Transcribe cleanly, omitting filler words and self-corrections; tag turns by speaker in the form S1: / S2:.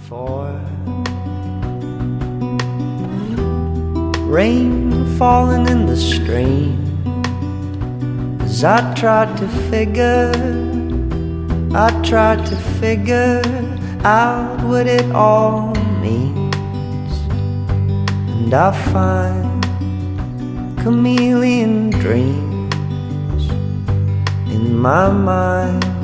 S1: before. Rain falling in the stream as I tried to figure out what it all means. And I find chameleon dreams in my mind.